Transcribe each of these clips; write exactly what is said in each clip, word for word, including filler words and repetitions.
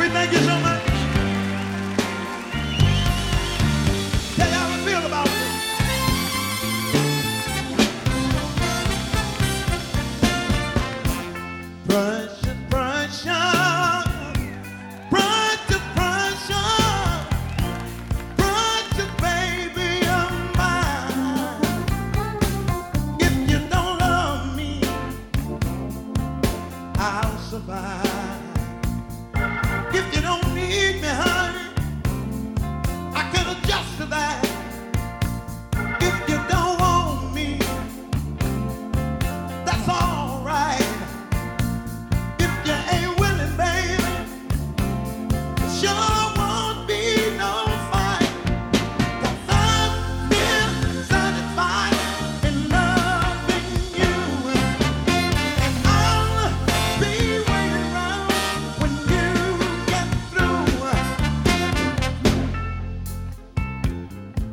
thank you so much. Tell you how I feel about this. Precious, precious, precious, precious, precious baby of mine. If you don't love me, I'll survive. If you don't need me, honey, I can adjust to that. If you don't want me, that's all right. If you ain't willing, baby, sure won't be no fight. 'Cause I'm still satisfied in loving you, and I'll be waiting around when you get through.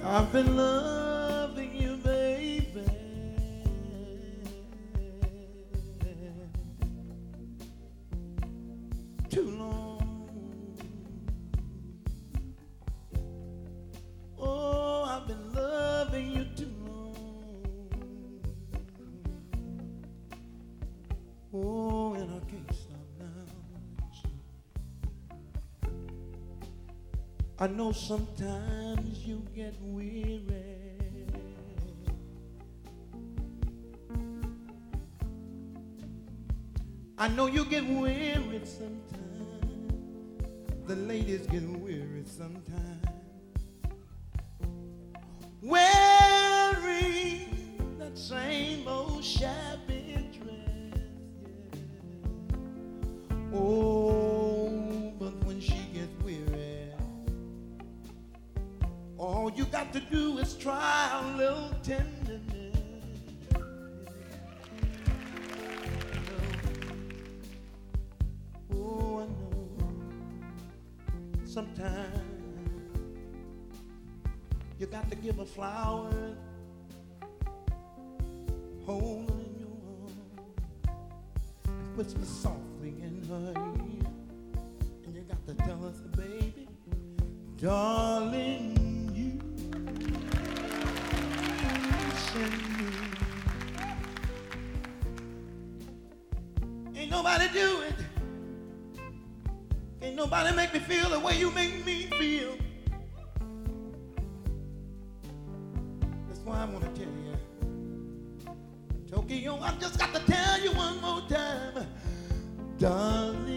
I've been loving you, baby, too long. Oh, I've been loving you too long. Oh, and I can't stop now. I know sometimes you get weary. I know you get weary sometimes. The ladies get weary sometimes. Wearing that same old shabby dress, yeah. Oh, but when she gets weary, all you got to do is try a little tenderness. Oh, I know. Sometimes you got to give her flowers, hold her in your arms, and whisper softly in her ear. And you got to tell her, baby, darling, you send me. Ain't nobody do it. Ain't nobody make me feel the way you make me feel. That's why I want to tell you, Tokyo, I just got to tell you one more time, darling.